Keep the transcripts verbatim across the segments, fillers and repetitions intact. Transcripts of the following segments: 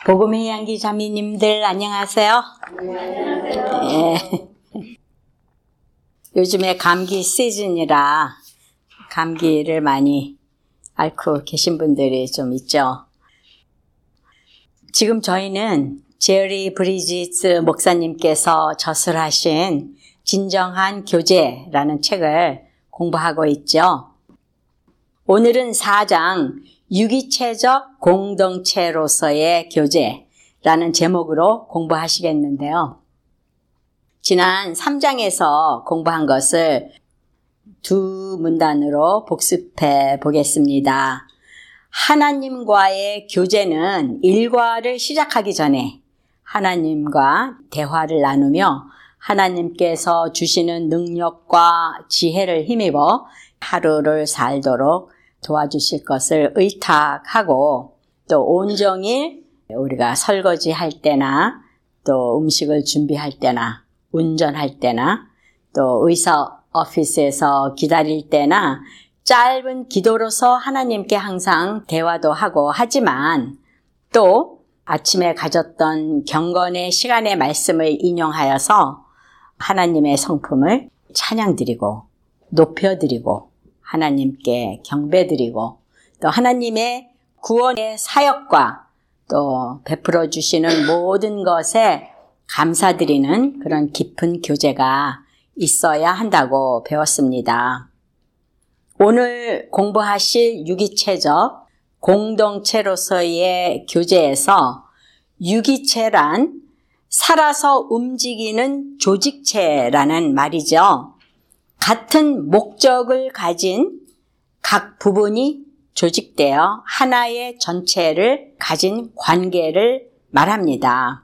복음의 향기 자매님들 안녕하세요. 안녕하세요. 네. 요즘에 감기 시즌이라 감기를 많이 앓고 계신 분들이 좀 있죠. 지금 저희는 제리 브리지트 목사님께서 저술하신 진정한 교제라는 책을 공부하고 있죠. 오늘은 사 장 유기체적 공동체로서의 교제라는 제목으로 공부하시겠는데요. 지난 삼 장에서 공부한 것을 두 문단으로 복습해 보겠습니다. 하나님과의 교제는 일과를 시작하기 전에 하나님과 대화를 나누며 하나님께서 주시는 능력과 지혜를 힘입어 하루를 살도록 도와주실 것을 의탁하고, 또 온종일 우리가 설거지 할 때나 또 음식을 준비할 때나 운전할 때나 또 의사 오피스에서 기다릴 때나 짧은 기도로서 하나님께 항상 대화도 하고 하지만, 또 아침에 가졌던 경건의 시간의 말씀을 인용하여서 하나님의 성품을 찬양드리고 높여드리고 하나님께 경배드리고, 또 하나님의 구원의 사역과 또 베풀어 주시는 모든 것에 감사드리는 그런 깊은 교제가 있어야 한다고 배웠습니다. 오늘 공부하실 유기체적 공동체로서의 교제에서 유기체란 살아서 움직이는 조직체라는 말이죠. 같은 목적을 가진 각 부분이 조직되어 하나의 전체를 가진 관계를 말합니다.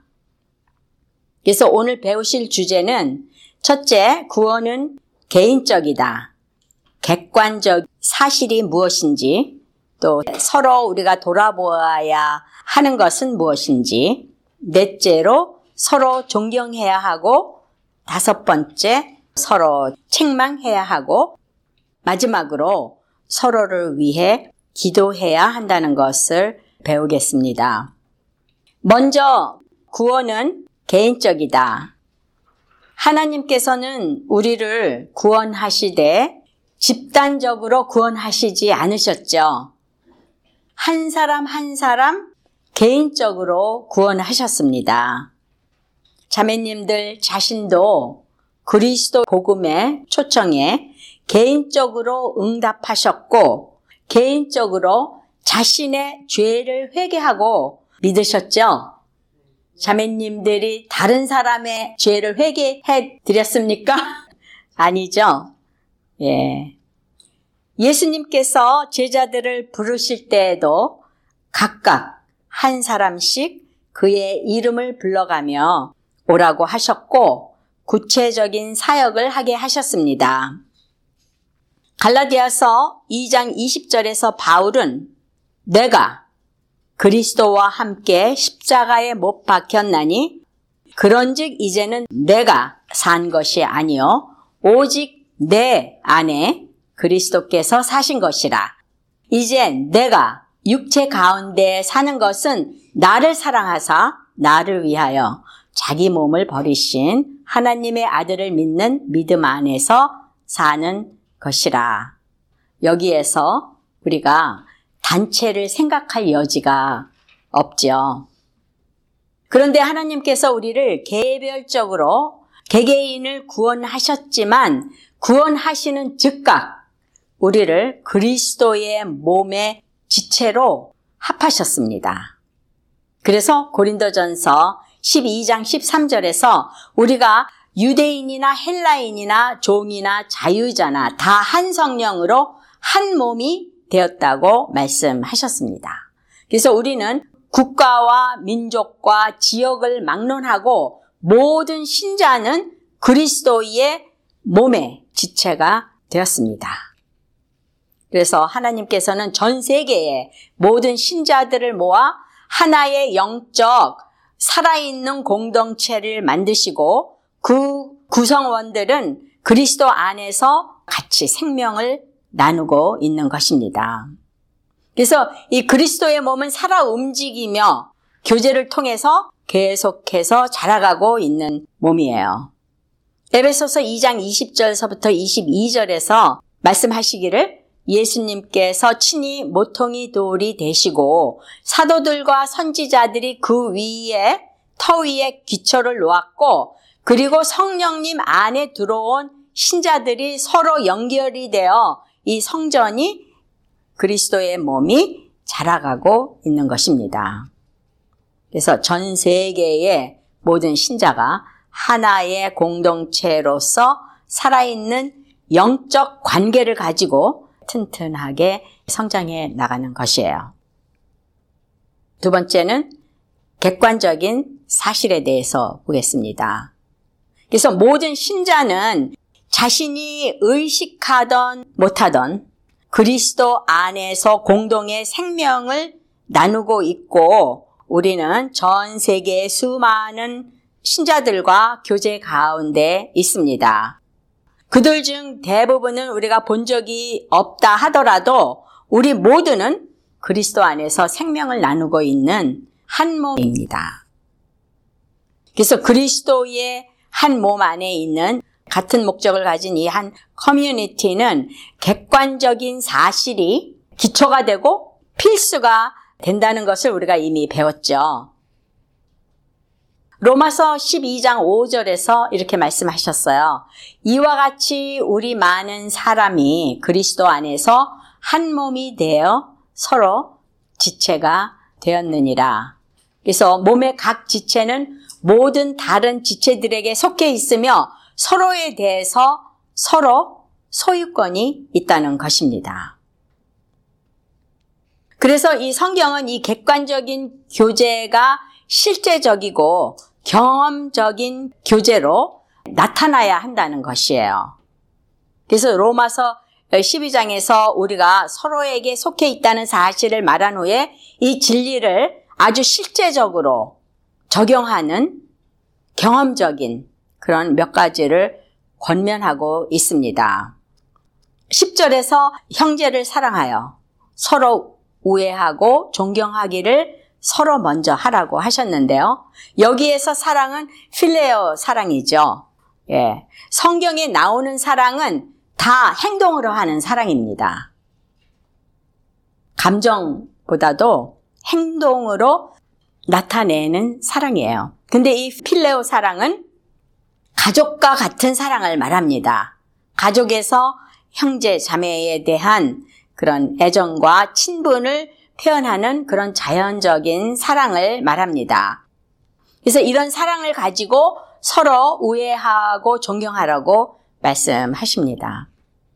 그래서 오늘 배우실 주제는 첫째, 구원은 개인적이다. 객관적 사실이 무엇인지, 또 서로 우리가 돌아보아야 하는 것은 무엇인지, 넷째로 서로 존경해야 하고, 다섯 번째, 서로 책망해야 하고, 마지막으로 서로를 위해 기도해야 한다는 것을 배우겠습니다. 먼저 구원은 개인적이다. 하나님께서는 우리를 구원하시되 집단적으로 구원하시지 않으셨죠. 한 사람 한 사람 개인적으로 구원하셨습니다. 자매님들 자신도 그리스도 복음의 초청에 개인적으로 응답하셨고, 개인적으로 자신의 죄를 회개하고 믿으셨죠? 자매님들이 다른 사람의 죄를 회개해 드렸습니까? 아니죠? 예. 예수님께서 제자들을 부르실 때에도 각각 한 사람씩 그의 이름을 불러가며 오라고 하셨고, 구체적인 사역을 하게 하셨습니다. 갈라디아서 이 장 이십 절에서 바울은 내가 그리스도와 함께 십자가에 못 박혔나니 그런즉 이제는 내가 산 것이 아니요 오직 내 안에 그리스도께서 사신 것이라. 이제 내가 육체 가운데 사는 것은 나를 사랑하사 나를 위하여 자기 몸을 버리신 하나님의 아들을 믿는 믿음 안에서 사는 것이라. 여기에서 우리가 단체를 생각할 여지가 없죠. 그런데 하나님께서 우리를 개별적으로 개개인을 구원하셨지만 구원하시는 즉각 우리를 그리스도의 몸의 지체로 합하셨습니다. 그래서 고린도전서 십이 장 십삼 절에서 우리가 유대인이나 헬라인이나 종이나 자유자나 다 한 성령으로 한 몸이 되었다고 말씀하셨습니다. 그래서 우리는 국가와 민족과 지역을 막론하고 모든 신자는 그리스도의 몸의 지체가 되었습니다. 그래서 하나님께서는 전 세계의 모든 신자들을 모아 하나의 영적 살아있는 공동체를 만드시고 그 구성원들은 그리스도 안에서 같이 생명을 나누고 있는 것입니다. 그래서 이 그리스도의 몸은 살아 움직이며 교제를 통해서 계속해서 자라가고 있는 몸이에요. 에베소서 이 장 이십 절서부터 이십이 절에서 말씀하시기를 예수님께서 친히 모퉁이 돌이 되시고 사도들과 선지자들이 그 위에 터 위에 기초를 놓았고 그리고 성령님 안에 들어온 신자들이 서로 연결이 되어 이 성전이 그리스도의 몸이 자라가고 있는 것입니다. 그래서 전 세계의 모든 신자가 하나의 공동체로서 살아있는 영적 관계를 가지고 튼튼하게 성장해 나가는 것이에요. 두 번째는 객관적인 사실에 대해서 보겠습니다. 그래서 모든 신자는 자신이 의식하던 못하던 그리스도 안에서 공동의 생명을 나누고 있고 우리는 전 세계의 수많은 신자들과 교제 가운데 있습니다. 그들 중 대부분은 우리가 본 적이 없다 하더라도 우리 모두는 그리스도 안에서 생명을 나누고 있는 한 몸입니다. 그래서 그리스도의 한 몸 안에 있는 같은 목적을 가진 이 한 커뮤니티는 객관적인 사실이 기초가 되고 필수가 된다는 것을 우리가 이미 배웠죠. 로마서 십이 장 오 절에서 이렇게 말씀하셨어요. 이와 같이 우리 많은 사람이 그리스도 안에서 한 몸이 되어 서로 지체가 되었느니라. 그래서 몸의 각 지체는 모든 다른 지체들에게 속해 있으며 서로에 대해서 서로 소유권이 있다는 것입니다. 그래서 이 성경은 이 객관적인 교제가 실제적이고 경험적인 교제로 나타나야 한다는 것이에요. 그래서 로마서 십이 장에서 우리가 서로에게 속해 있다는 사실을 말한 후에 이 진리를 아주 실제적으로 적용하는 경험적인 그런 몇 가지를 권면하고 있습니다. 십 절에서 형제를 사랑하여 서로 우애하고 존경하기를 서로 먼저 하라고 하셨는데요. 여기에서 사랑은 필레오 사랑이죠. 예. 성경에 나오는 사랑은 다 행동으로 하는 사랑입니다. 감정보다도 행동으로 나타내는 사랑이에요. 근데 이 필레오 사랑은 가족과 같은 사랑을 말합니다. 가족에서 형제, 자매에 대한 그런 애정과 친분을 표현하는 그런 자연적인 사랑을 말합니다. 그래서 이런 사랑을 가지고 서로 우애하고 존경하라고 말씀하십니다.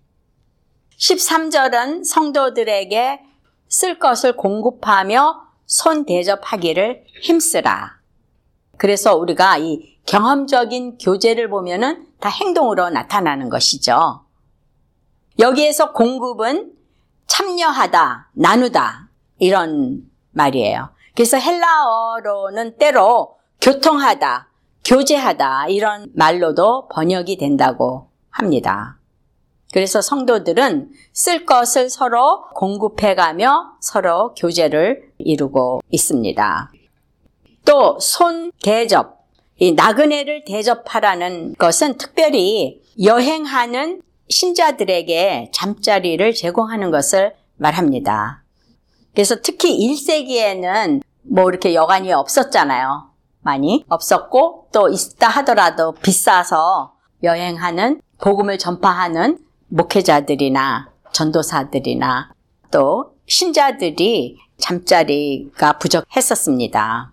십삼 절은 성도들에게 쓸 것을 공급하며 손 대접하기를 힘쓰라. 그래서 우리가 이 경험적인 교제를 보면은 다 행동으로 나타나는 것이죠. 여기에서 공급은 참여하다, 나누다 이런 말이에요. 그래서 헬라어로는 때로 교통하다, 교제하다 이런 말로도 번역이 된다고 합니다. 그래서 성도들은 쓸 것을 서로 공급해가며 서로 교제를 이루고 있습니다. 또 손 대접, 이 나그네를 대접하라는 것은 특별히 여행하는 신자들에게 잠자리를 제공하는 것을 말합니다. 그래서 특히 일 세기에는 뭐 이렇게 여관이 없었잖아요. 많이 없었고 또 있다 하더라도 비싸서 여행하는 복음을 전파하는 목회자들이나 전도사들이나 또 신자들이 잠자리가 부족했었습니다.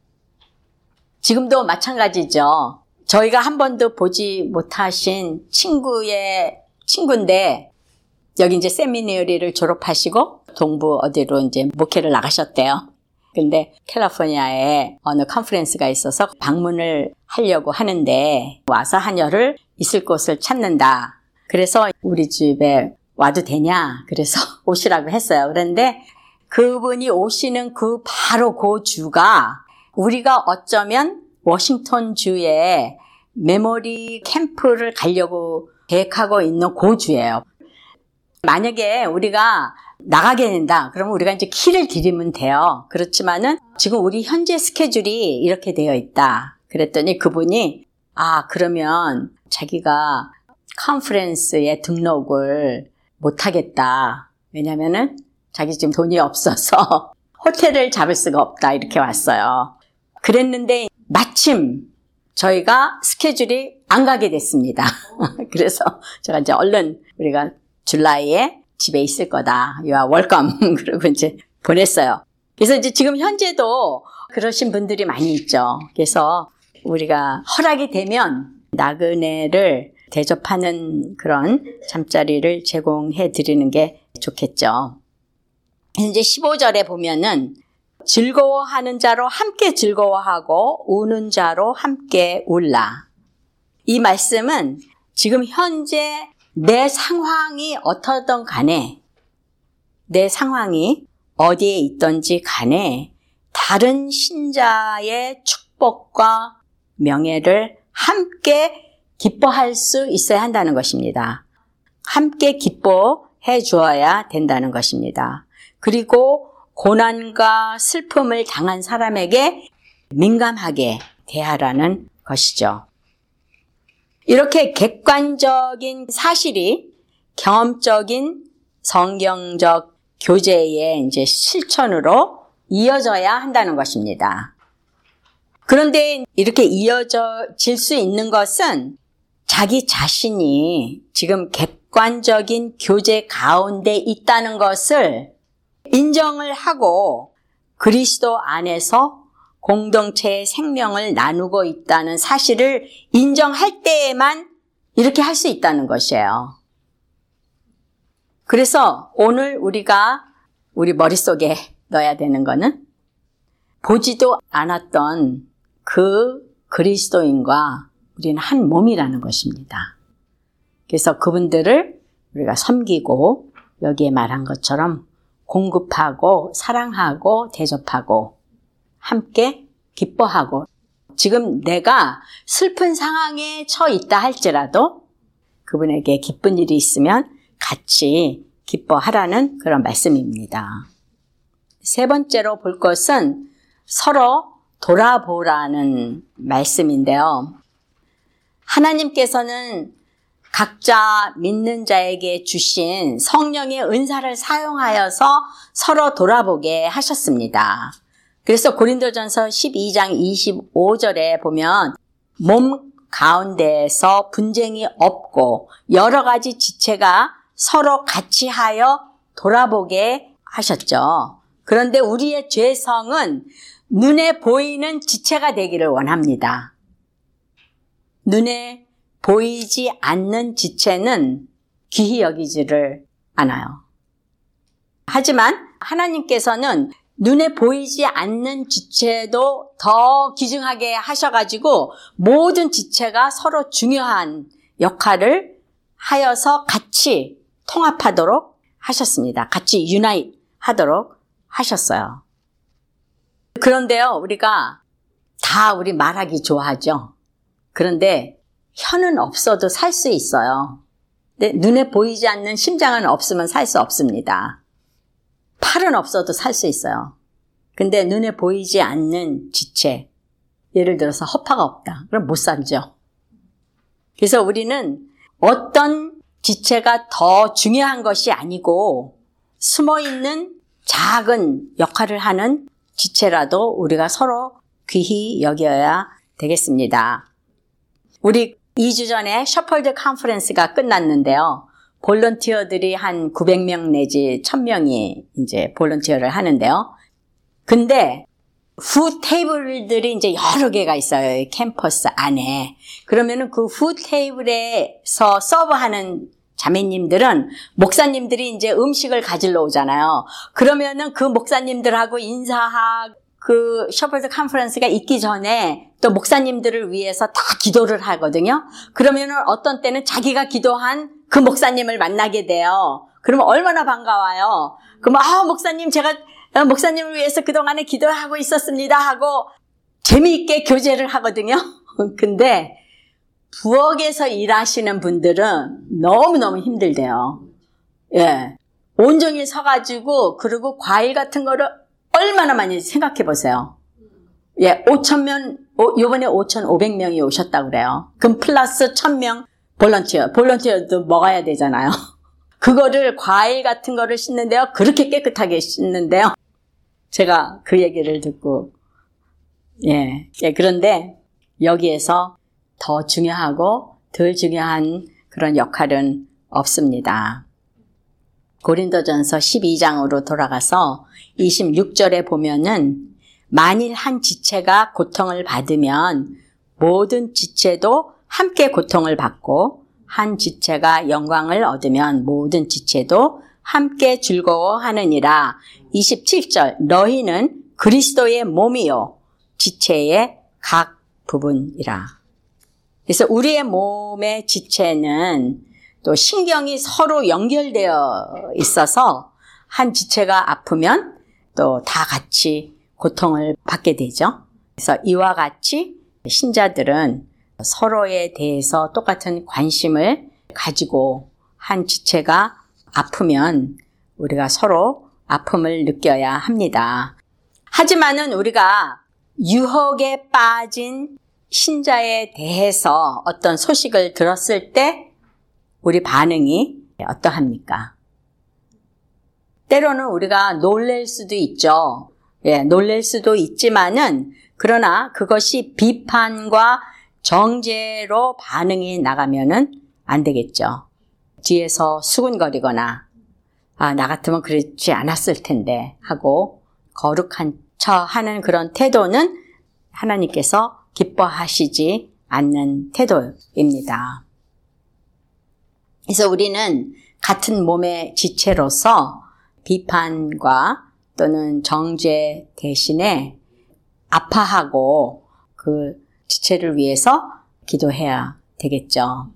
지금도 마찬가지죠. 저희가 한 번도 보지 못하신 친구의 친구인데 여기 이제 세미너리를 졸업하시고 동부 어디로 이제 목회를 나가셨대요. 근데 캘리포니아에 어느 컨퍼런스가 있어서 방문을 하려고 하는데 와서 한 열흘 있을 곳을 찾는다. 그래서 우리 집에 와도 되냐? 그래서 오시라고 했어요. 그런데 그분이 오시는 그 바로 그 주가 우리가 어쩌면 워싱턴 주에 메모리 캠프를 가려고 계획하고 있는 그 주예요. 만약에 우리가 나가게 된다. 그러면 우리가 이제 키를 드리면 돼요. 그렇지만은 지금 우리 현재 스케줄이 이렇게 되어 있다. 그랬더니 그분이 아, 그러면 자기가 컨퍼런스에 등록을 못 하겠다. 왜냐면은 자기 지금 돈이 없어서 호텔을 잡을 수가 없다. 이렇게 왔어요. 그랬는데 마침 저희가 스케줄이 안 가게 됐습니다. 그래서 제가 이제 얼른 우리가 줄라이에 집에 있을 거다. You are welcome. 그러고 이제 보냈어요. 그래서 이제 지금 현재도 그러신 분들이 많이 있죠. 그래서 우리가 허락이 되면 나그네를 대접하는 그런 잠자리를 제공해 드리는 게 좋겠죠. 이제 십오 절에 보면은 즐거워하는 자로 함께 즐거워하고 우는 자로 함께 울라. 이 말씀은 지금 현재 내 상황이 어떠든 간에 내 상황이 어디에 있든지 간에 다른 신자의 축복과 명예를 함께 기뻐할 수 있어야 한다는 것입니다. 함께 기뻐해 주어야 된다는 것입니다. 그리고 고난과 슬픔을 당한 사람에게 민감하게 대하라는 것이죠. 이렇게 객관적인 사실이 경험적인 성경적 교제의 이제 실천으로 이어져야 한다는 것입니다. 그런데 이렇게 이어질 수 있는 것은 자기 자신이 지금 객관적인 교제 가운데 있다는 것을 인정을 하고 그리스도 안에서 공동체의 생명을 나누고 있다는 사실을 인정할 때에만 이렇게 할 수 있다는 것이에요. 그래서 오늘 우리가 우리 머릿속에 넣어야 되는 거는 보지도 않았던 그 그리스도인과 우리는 한 몸이라는 것입니다. 그래서 그분들을 우리가 섬기고 여기에 말한 것처럼 공급하고 사랑하고 대접하고 함께 기뻐하고 지금 내가 슬픈 상황에 처해 있다 할지라도 그분에게 기쁜 일이 있으면 같이 기뻐하라는 그런 말씀입니다. 세 번째로 볼 것은 서로 돌아보라는 말씀인데요. 하나님께서는 각자 믿는 자에게 주신 성령의 은사를 사용하여서 서로 돌아보게 하셨습니다. 그래서 고린도전서 십이 장 이십오 절에 보면 몸 가운데에서 분쟁이 없고 여러 가지 지체가 서로 같이 하여 돌아보게 하셨죠. 그런데 우리의 죄성은 눈에 보이는 지체가 되기를 원합니다. 눈에 보이지 않는 지체는 귀히 여기지를 않아요. 하지만 하나님께서는 눈에 보이지 않는 지체도 더 귀중하게 하셔가지고 모든 지체가 서로 중요한 역할을 하여서 같이 통합하도록 하셨습니다. 같이 유나이트 하도록 하셨어요. 그런데요, 우리가 다 우리 말하기 좋아하죠. 그런데 혀는 없어도 살 수 있어요. 근데 눈에 보이지 않는 심장은 없으면 살 수 없습니다. 팔은 없어도 살 수 있어요. 근데 눈에 보이지 않는 지체, 예를 들어서 허파가 없다. 그럼 못 살죠. 그래서 우리는 어떤 지체가 더 중요한 것이 아니고 숨어있는 작은 역할을 하는 지체라도 우리가 서로 귀히 여겨야 되겠습니다. 우리 이 주 전에 셔펄드 컨퍼런스가 끝났는데요. 볼런티어들이 한 구백 명 내지 천 명이 이제 볼런티어를 하는데요. 근데 푸드 테이블들이 이제 여러 개가 있어요. 캠퍼스 안에. 그러면은 그 푸드 테이블에서 서브하는 자매님들은 목사님들이 이제 음식을 가지러 오잖아요. 그러면은 그 목사님들하고 인사하고 그 셔펄드 컨퍼런스가 있기 전에 또 목사님들을 위해서 다 기도를 하거든요. 그러면은 어떤 때는 자기가 기도한 그 목사님을 만나게 돼요. 그러면 얼마나 반가워요. 그러면 아 목사님 제가 목사님을 위해서 그동안에 기도하고 있었습니다 하고 재미있게 교제를 하거든요. 근데 부엌에서 일하시는 분들은 너무너무 힘들대요. 예. 온종일 서가지고, 그리고 과일 같은 거를 얼마나 많이 생각해 보세요. 예, 오천 명, 요번에 오천오백 명이 오셨다고 그래요. 그럼 플러스 천 명 볼런티어, 볼런티어도 먹어야 되잖아요. 그거를 과일 같은 거를 씻는데요. 그렇게 깨끗하게 씻는데요. 제가 그 얘기를 듣고, 예, 예, 그런데 여기에서 더 중요하고 덜 중요한 그런 역할은 없습니다. 고린도전서 십이 장으로 돌아가서 이십육 절에 보면은 만일 한 지체가 고통을 받으면 모든 지체도 함께 고통을 받고 한 지체가 영광을 얻으면 모든 지체도 함께 즐거워하느니라. 이십칠 절 너희는 그리스도의 몸이요 지체의 각 부분이라. 그래서 우리의 몸의 지체는 또 신경이 서로 연결되어 있어서 한 지체가 아프면 또 다 같이 고통을 받게 되죠. 그래서 이와 같이 신자들은 서로에 대해서 똑같은 관심을 가지고 한 지체가 아프면 우리가 서로 아픔을 느껴야 합니다. 하지만은 우리가 유혹에 빠진 신자에 대해서 어떤 소식을 들었을 때 우리 반응이 어떠합니까? 때로는 우리가 놀랄 수도 있죠. 예, 놀랄 수도 있지만은 그러나 그것이 비판과 정죄로 반응이 나가면은 안 되겠죠. 뒤에서 수군거리거나 아, 나 같으면 그렇지 않았을 텐데 하고 거룩한 척 하는 그런 태도는 하나님께서 기뻐하시지 않는 태도입니다. 그래서 우리는 같은 몸의 지체로서 비판과 또는 정죄 대신에 아파하고 그 지체를 위해서 기도해야 되겠죠.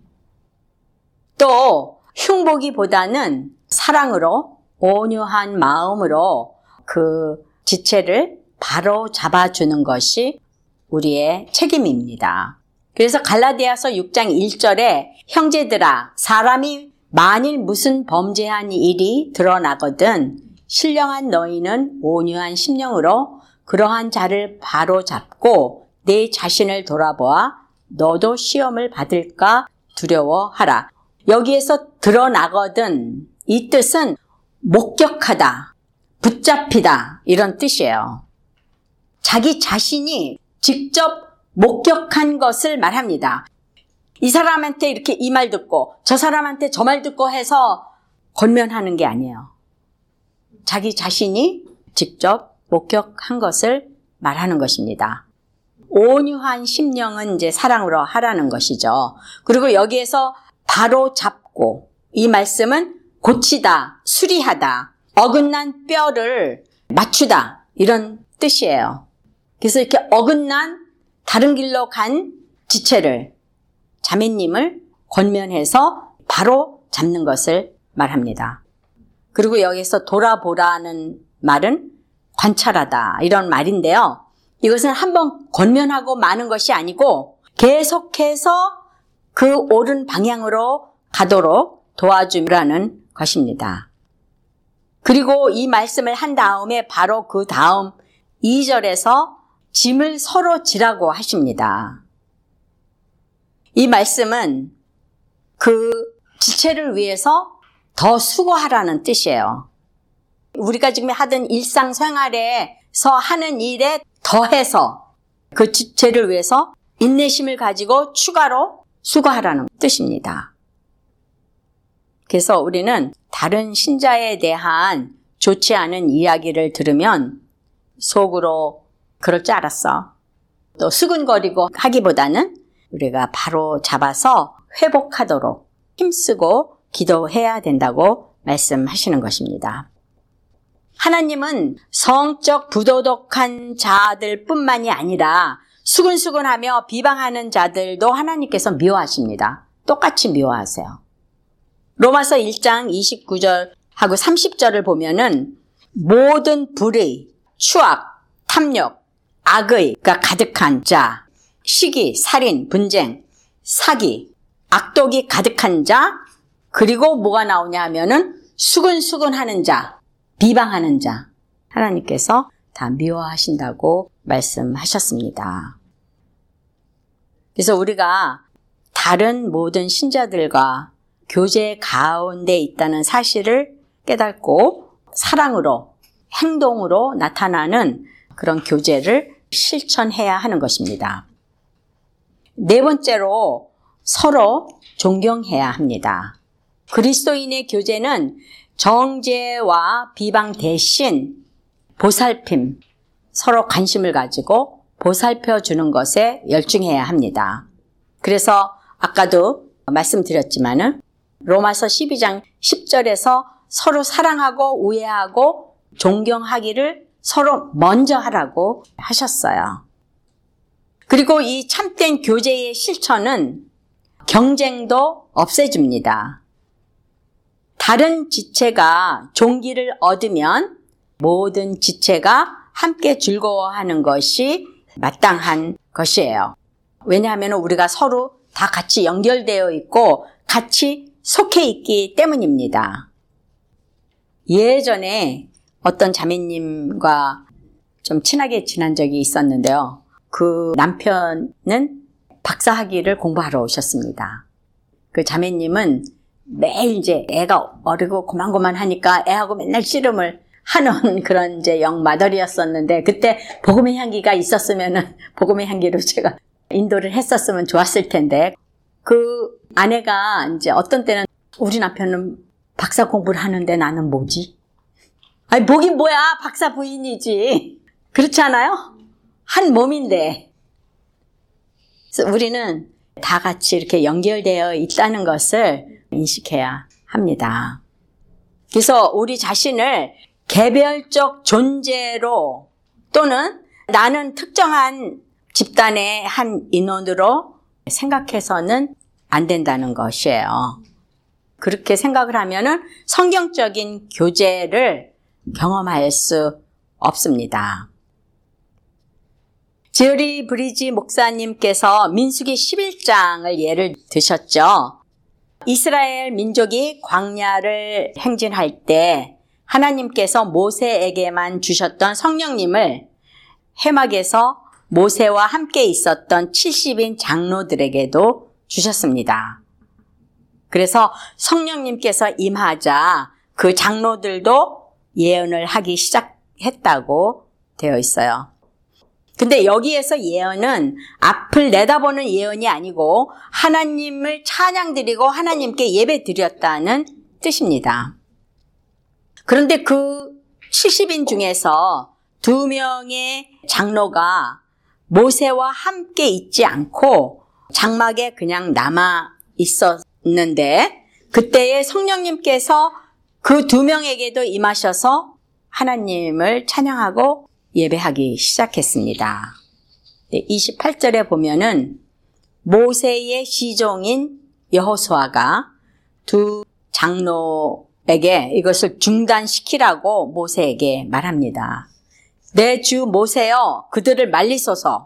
또 흉보기보다는 사랑으로 온유한 마음으로 그 지체를 바로 잡아주는 것이 우리의 책임입니다. 그래서 갈라디아서 육 장 일 절에 형제들아 사람이 만일 무슨 범죄한 일이 드러나거든 신령한 너희는 온유한 심령으로 그러한 자를 바로 잡고 내 자신을 돌아보아 너도 시험을 받을까 두려워하라. 여기에서 드러나거든 이 뜻은 목격하다, 붙잡히다 이런 뜻이에요. 자기 자신이 직접 목격한 것을 말합니다. 이 사람한테 이렇게 이 말 듣고 저 사람한테 저 말 듣고 해서 권면하는 게 아니에요. 자기 자신이 직접 목격한 것을 말하는 것입니다. 온유한 심령은 이제 사랑으로 하라는 것이죠. 그리고 여기에서 바로 잡고 이 말씀은 고치다, 수리하다, 어긋난 뼈를 맞추다 이런 뜻이에요. 그래서 이렇게 어긋난 다른 길로 간 지체를 자매님을 권면해서 바로 잡는 것을 말합니다. 그리고 여기서 돌아보라는 말은 관찰하다 이런 말인데요. 이것은 한번 권면하고 마는 것이 아니고 계속해서 그 옳은 방향으로 가도록 도와주라는 것입니다. 그리고 이 말씀을 한 다음에 바로 그 다음 이 절에서 짐을 서로 지라고 하십니다. 이 말씀은 그 지체를 위해서 더 수고하라는 뜻이에요. 우리가 지금 하던 일상생활에서 하는 일에 더해서 그 지체를 위해서 인내심을 가지고 추가로 수고하라는 뜻입니다. 그래서 우리는 다른 신자에 대한 좋지 않은 이야기를 들으면 속으로 그럴 줄 알았어. 또 수근거리고 하기보다는 우리가 바로 잡아서 회복하도록 힘쓰고 기도해야 된다고 말씀하시는 것입니다. 하나님은 성적 부도덕한 자들 뿐만이 아니라 수근수근하며 비방하는 자들도 하나님께서 미워하십니다. 똑같이 미워하세요. 로마서 일 장 이십구 절하고 삼십 절을 보면은 모든 불의, 추악, 탐욕, 악의가 가득한 자, 시기, 살인, 분쟁, 사기, 악독이 가득한 자, 그리고 뭐가 나오냐 하면은 수근수근 하는 자, 비방하는 자, 하나님께서 다 미워하신다고 말씀하셨습니다. 그래서 우리가 다른 모든 신자들과 교제 가운데 있다는 사실을 깨닫고 사랑으로, 행동으로 나타나는 그런 교제를 실천해야 하는 것입니다. 네 번째로 서로 존경해야 합니다. 그리스도인의 교제는 정죄와 비방 대신 보살핌, 서로 관심을 가지고 보살펴 주는 것에 열중해야 합니다. 그래서 아까도 말씀드렸지만은 로마서 십이 장 십 절에서 서로 사랑하고 우애하고 존경하기를 서로 먼저 하라고 하셨어요. 그리고 이 참된 교제의 실천은 경쟁도 없애줍니다. 다른 지체가 존귀를 얻으면 모든 지체가 함께 즐거워하는 것이 마땅한 것이에요. 왜냐하면 우리가 서로 다 같이 연결되어 있고 같이 속해 있기 때문입니다. 예전에 어떤 자매님과 좀 친하게 지난 적이 있었는데요. 그 남편은 박사학위를 공부하러 오셨습니다. 그 자매님은 매일 이제 애가 어리고 고만고만 하니까 애하고 맨날 씨름을 하는 그런 이제 영마더리였었는데, 그때 복음의 향기가 있었으면은 복음의 향기로 제가 인도를 했었으면 좋았을 텐데, 그 아내가 이제 어떤 때는 우리 남편은 박사 공부를 하는데 나는 뭐지? 아니, 뭐긴 뭐야. 박사 부인이지. 그렇지 않아요? 한 몸인데. 그래서 우리는 다 같이 이렇게 연결되어 있다는 것을 인식해야 합니다. 그래서 우리 자신을 개별적 존재로 또는 나는 특정한 집단의 한 인원으로 생각해서는 안 된다는 것이에요. 그렇게 생각을 하면은 성경적인 교제를 경험할 수 없습니다. 제어리 브리지 목사님께서 민수기 십일 장을 예를 드셨죠. 이스라엘 민족이 광야를 행진할 때 하나님께서 모세에게만 주셨던 성령님을 해막에서 모세와 함께 있었던 칠십인 장로들에게도 주셨습니다. 그래서 성령님께서 임하자 그 장로들도 예언을 하기 시작했다고 되어 있어요. 근데 여기에서 예언은 앞을 내다보는 예언이 아니고 하나님을 찬양드리고 하나님께 예배드렸다는 뜻입니다. 그런데 그 칠십인 중에서 두 명의 장로가 모세와 함께 있지 않고 장막에 그냥 남아 있었는데, 그때에 성령님께서 그 두 명에게도 임하셔서 하나님을 찬양하고 예배하기 시작했습니다. 이십팔 절에 보면은 모세의 시종인 여호수아가 두 장로에게 이것을 중단시키라고 모세에게 말합니다. 내 주 모세여, 그들을 말리소서.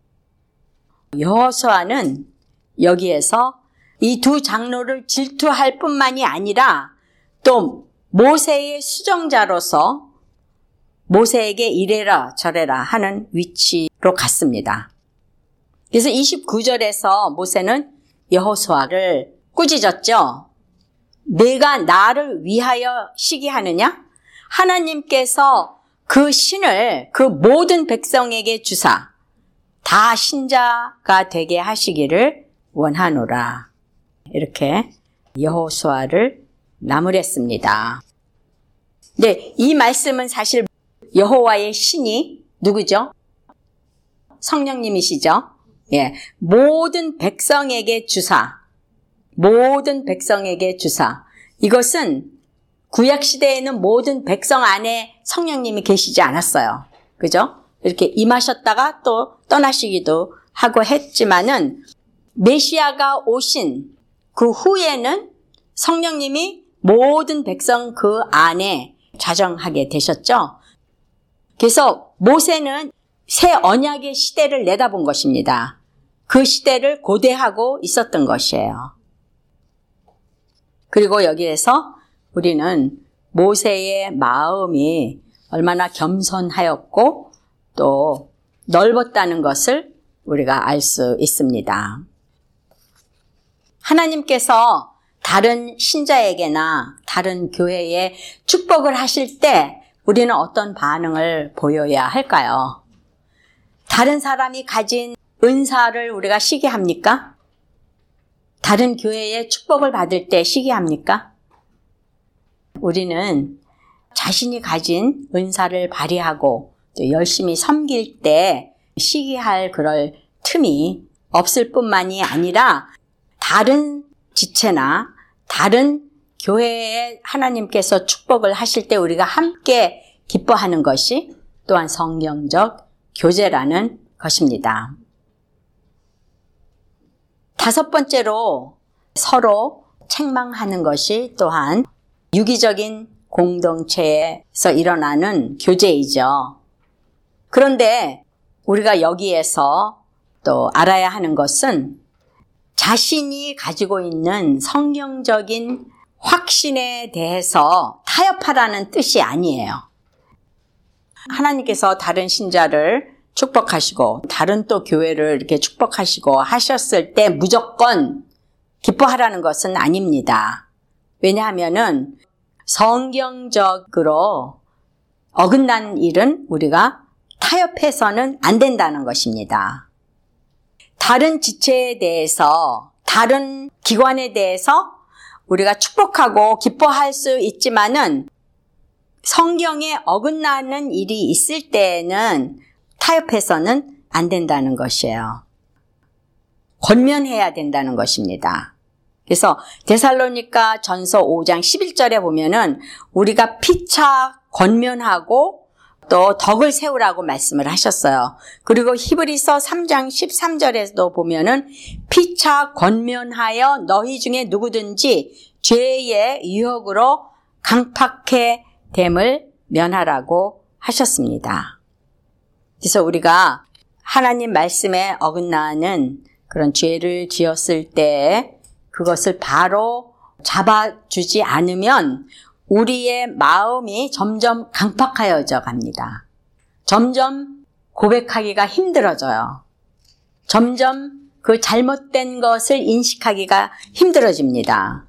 여호수아는 여기에서 이 두 장로를 질투할 뿐만이 아니라 또 모세의 수정자로서 모세에게 이래라 저래라 하는 위치로 갔습니다. 그래서 이십구 절에서 모세는 여호수아를 꾸짖었죠. 내가 나를 위하여 시기하느냐? 하나님께서 그 신을 그 모든 백성에게 주사 다 신자가 되게 하시기를 원하노라. 이렇게 여호수아를 나무랬습니다. 네, 이 말씀은 사실 여호와의 신이 누구죠? 성령님이시죠? 예, 모든 백성에게 주사, 모든 백성에게 주사. 이것은 구약 시대에는 모든 백성 안에 성령님이 계시지 않았어요. 그죠? 이렇게 임하셨다가 또 떠나시기도 하고 했지만은 메시아가 오신 그 후에는 성령님이 모든 백성 그 안에 좌정하게 되셨죠. 그래서 모세는 새 언약의 시대를 내다본 것입니다. 그 시대를 고대하고 있었던 것이에요. 그리고 여기에서 우리는 모세의 마음이 얼마나 겸손하였고 또 넓었다는 것을 우리가 알 수 있습니다. 하나님께서 다른 신자에게나 다른 교회에 축복을 하실 때 우리는 어떤 반응을 보여야 할까요? 다른 사람이 가진 은사를 우리가 시기합니까? 다른 교회에 축복을 받을 때 시기합니까? 우리는 자신이 가진 은사를 발휘하고 또 열심히 섬길 때 시기할 그럴 틈이 없을 뿐만이 아니라 다른 지체나 다른 교회에 하나님께서 축복을 하실 때 우리가 함께 기뻐하는 것이 또한 성경적 교제라는 것입니다. 다섯 번째로 서로 책망하는 것이 또한 유기적인 공동체에서 일어나는 교제이죠. 그런데 우리가 여기에서 또 알아야 하는 것은 자신이 가지고 있는 성경적인 확신에 대해서 타협하라는 뜻이 아니에요. 하나님께서 다른 신자를 축복하시고 다른 또 교회를 이렇게 축복하시고 하셨을 때 무조건 기뻐하라는 것은 아닙니다. 왜냐하면은 성경적으로 어긋난 일은 우리가 타협해서는 안 된다는 것입니다. 다른 지체에 대해서, 다른 기관에 대해서 우리가 축복하고 기뻐할 수 있지만은 성경에 어긋나는 일이 있을 때에는 타협해서는 안 된다는 것이에요. 권면해야 된다는 것입니다. 그래서 데살로니가 전서 오 장 십일 절에 보면은 우리가 피차 권면하고 또 덕을 세우라고 말씀을 하셨어요. 그리고 히브리서 삼 장 십삼 절에도 보면은 피차 권면하여 너희 중에 누구든지 죄의 유혹으로 강팍해 됨을 면하라고 하셨습니다. 그래서 우리가 하나님 말씀에 어긋나는 그런 죄를 지었을 때 그것을 바로 잡아주지 않으면 우리의 마음이 점점 강팍하여져 갑니다. 점점 고백하기가 힘들어져요. 점점 그 잘못된 것을 인식하기가 힘들어집니다.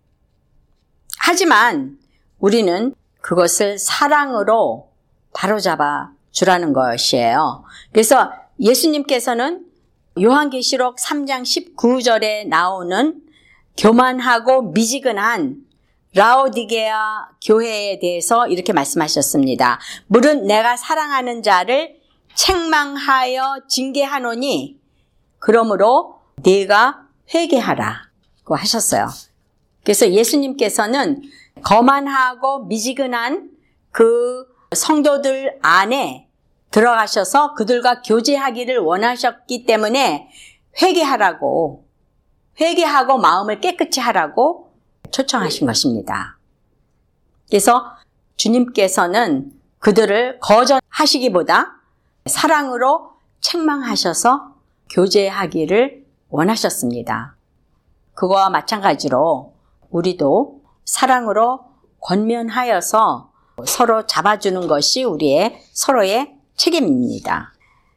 하지만 우리는 그것을 사랑으로 바로잡아 주라는 것이에요. 그래서 예수님께서는 요한계시록 삼 장 십구 절에 나오는 교만하고 미지근한 라오디게아 교회에 대해서 이렇게 말씀하셨습니다. 물은 내가 사랑하는 자를 책망하여 징계하노니 그러므로 네가 회개하라고 하셨어요. 그래서 예수님께서는 거만하고 미지근한 그 성도들 안에 들어가셔서 그들과 교제하기를 원하셨기 때문에 회개하라고, 회개하고 마음을 깨끗이 하라고 초청하신 것입니다. 그래서 주님께서는 그들을 거절하시기보다 사랑으로 책망하셔서 교제하기를 원하셨습니다. 그거와 마찬가지로 우리도 사랑으로 권면하여서 서로 잡아주는 것이 우리의 서로의 책임입니다.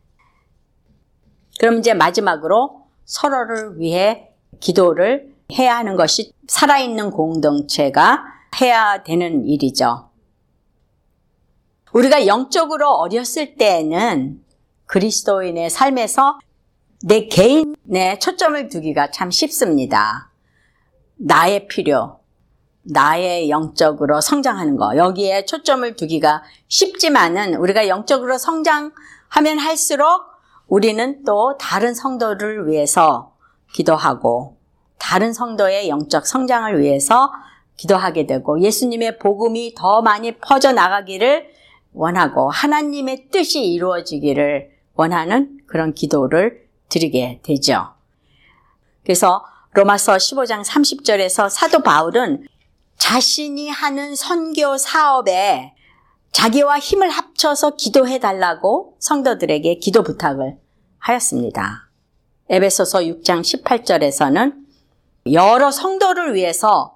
그럼 이제 마지막으로 서로를 위해 기도를 해야 하는 것이 살아있는 공동체가 해야 되는 일이죠. 우리가 영적으로 어렸을 때에는 그리스도인의 삶에서 내 개인에 초점을 두기가 참 쉽습니다. 나의 필요, 나의 영적으로 성장하는 거, 여기에 초점을 두기가 쉽지만은 우리가 영적으로 성장하면 할수록 우리는 또 다른 성도를 위해서 기도하고 다른 성도의 영적 성장을 위해서 기도하게 되고 예수님의 복음이 더 많이 퍼져나가기를 원하고 하나님의 뜻이 이루어지기를 원하는 그런 기도를 드리게 되죠. 그래서 로마서 십오 장 삼십 절에서 사도 바울은 자신이 하는 선교 사업에 자기와 힘을 합쳐서 기도해 달라고 성도들에게 기도 부탁을 하였습니다. 에베소서 육 장 십팔 절에서는 여러 성도를 위해서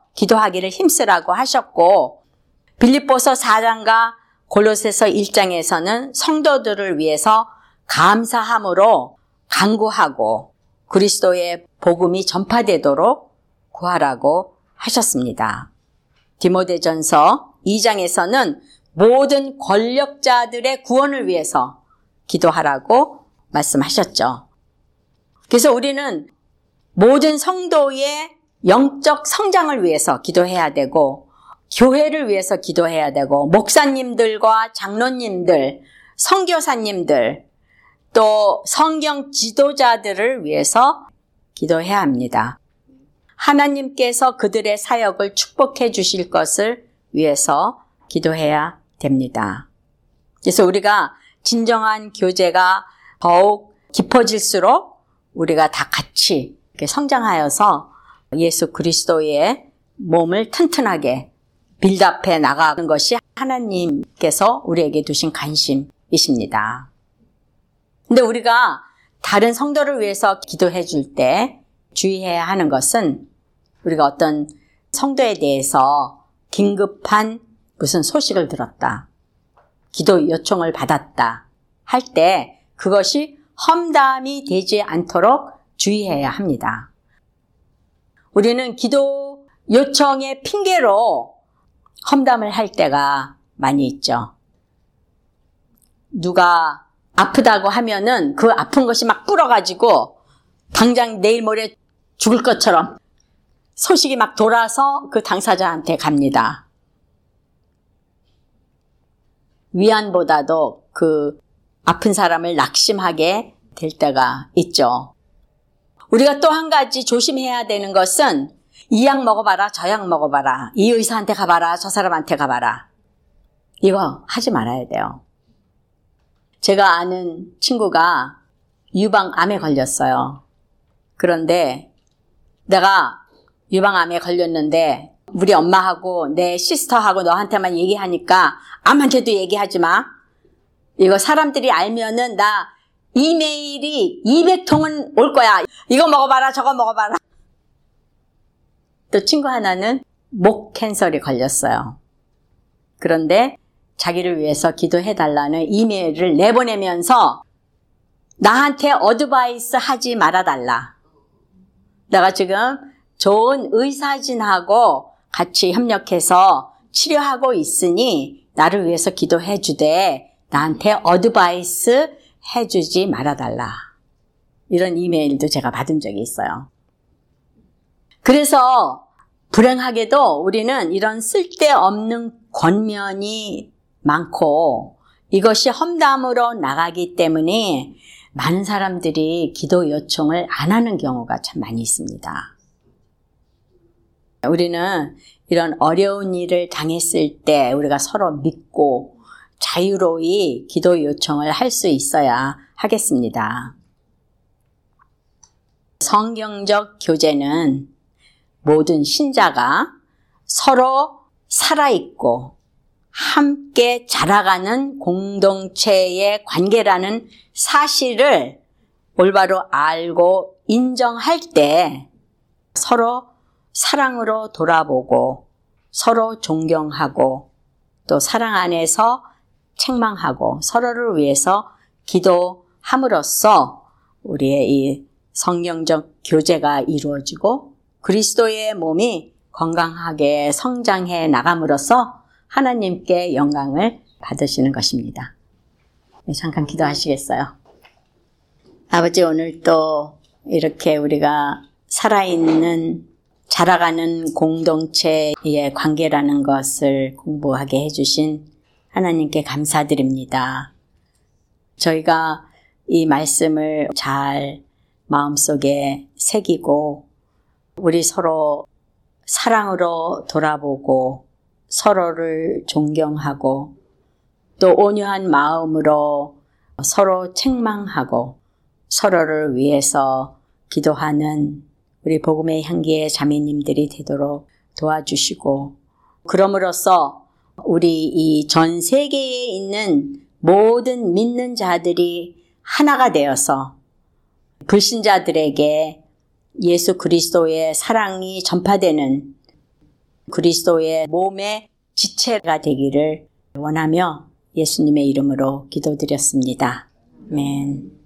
기도하기를 힘쓰라고 하셨고, 빌립보서 사 장과 골로새서 일 장에서는 성도들을 위해서 감사함으로 간구하고 그리스도의 복음이 전파되도록 구하라고 하셨습니다. 디모데전서 이 장에서는 모든 권력자들의 구원을 위해서 기도하라고 말씀하셨죠. 그래서 우리는 모든 성도의 영적 성장을 위해서 기도해야 되고, 교회를 위해서 기도해야 되고, 목사님들과 장로님들, 선교사님들, 또 성경 지도자들을 위해서 기도해야 합니다. 하나님께서 그들의 사역을 축복해 주실 것을 위해서 기도해야 됩니다. 그래서 우리가 진정한 교제가 더욱 깊어질수록 우리가 다 같이 이렇게 성장하여서 예수 그리스도의 몸을 튼튼하게 빌드업해 나가는 것이 하나님께서 우리에게 두신 관심이십니다. 근데 우리가 다른 성도를 위해서 기도해 줄 때 주의해야 하는 것은, 우리가 어떤 성도에 대해서 긴급한 무슨 소식을 들었다, 기도 요청을 받았다 할 때 그것이 험담이 되지 않도록 주의해야 합니다. 우리는 기도 요청의 핑계로 험담을 할 때가 많이 있죠. 누가 아프다고 하면은 그 아픈 것이 막 불어가지고 당장 내일 모레 죽을 것처럼 소식이 막 돌아서 그 당사자한테 갑니다. 위안보다도 그 아픈 사람을 낙심하게 될 때가 있죠. 우리가 또 한 가지 조심해야 되는 것은, 이 약 먹어봐라, 저 약 먹어봐라, 이 의사한테 가봐라, 저 사람한테 가봐라, 이거 하지 말아야 돼요. 제가 아는 친구가 유방암에 걸렸어요. 그런데 내가 유방암에 걸렸는데 우리 엄마하고 내 시스터하고 너한테만 얘기하니까 아무한테도 얘기하지 마. 이거 사람들이 알면은 나 이메일이 이백 통은 올 거야. 이거 먹어봐라, 저거 먹어봐라. 또 친구 하나는 목 캔서에 걸렸어요. 그런데 자기를 위해서 기도해달라는 이메일을 내보내면서 나한테 어드바이스 하지 말아달라. 내가 지금 좋은 의사진하고 같이 협력해서 치료하고 있으니 나를 위해서 기도해 주되 나한테 어드바이스 해주지 말아달라. 이런 이메일도 제가 받은 적이 있어요. 그래서 불행하게도 우리는 이런 쓸데없는 권면이 많고 이것이 험담으로 나가기 때문에 많은 사람들이 기도 요청을 안 하는 경우가 참 많이 있습니다. 우리는 이런 어려운 일을 당했을 때 우리가 서로 믿고 자유로이 기도 요청을 할 수 있어야 하겠습니다. 성경적 교제는 모든 신자가 서로 살아있고 함께 자라가는 공동체의 관계라는 사실을 올바로 알고 인정할 때 서로 사랑으로 돌아보고 서로 존경하고 또 사랑 안에서 책망하고 서로를 위해서 기도함으로써 우리의 이 성경적 교제가 이루어지고 그리스도의 몸이 건강하게 성장해 나감으로써 하나님께 영광을 받으시는 것입니다. 잠깐 기도하시겠어요? 아버지, 오늘 또 이렇게 우리가 살아있는 자라가는 공동체의 관계라는 것을 공부하게 해주신 하나님께 감사드립니다. 저희가 이 말씀을 잘 마음속에 새기고 우리 서로 사랑으로 돌아보고 서로를 존경하고 또 온유한 마음으로 서로 책망하고 서로를 위해서 기도하는 우리 복음의 향기의 자매님들이 되도록 도와주시고, 그럼으로써 우리 이 전 세계에 있는 모든 믿는 자들이 하나가 되어서 불신자들에게 예수 그리스도의 사랑이 전파되는 그리스도의 몸의 지체가 되기를 원하며 예수님의 이름으로 기도드렸습니다. 아멘.